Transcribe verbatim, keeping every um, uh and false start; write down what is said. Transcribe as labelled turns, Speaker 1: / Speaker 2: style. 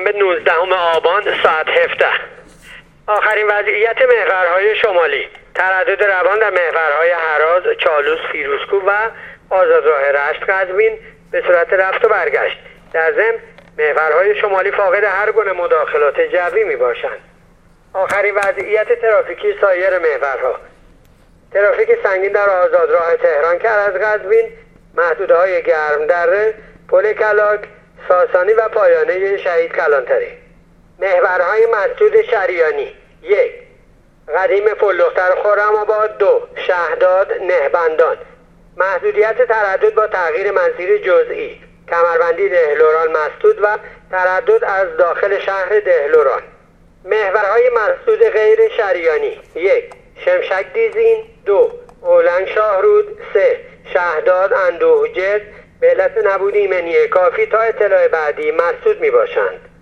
Speaker 1: شنبه نوزدهم آبان ساعت هفده. آخرین وضعیت محورهای شمالی: تردد روان در محورهای هراز، چالوس، فیروزکوه و آزادراه رشت قزوین به صورت رفت و برگشت. در ضمن محورهای شمالی فاقد هر گونه مداخلات جوی می باشند. آخرین وضعیت ترافیکی سایر محورها: ترافیک سنگین در آزادراه تهران کرج قزوین، محدوده‌های گرم دره، پل کلاک، ساسانی و پایانه شهید کلانتری. محورهای مسجد شریانی: یک قدیم پلدختر خرم‌آباد، دو شهداد نهبندان. محدودیت تردد با تغییر مسیر جزئی: کمربندی دهلوران مسدود و تردد از داخل شهر دهلوران. محورهای مسدود غیر شریانی: یک شمشک دیزین، دو اولنگ شاهرود، سه شهداد اندوهجرد به علت نبود ایمنی کافی تا اطلاع بعدی مسدود می باشند.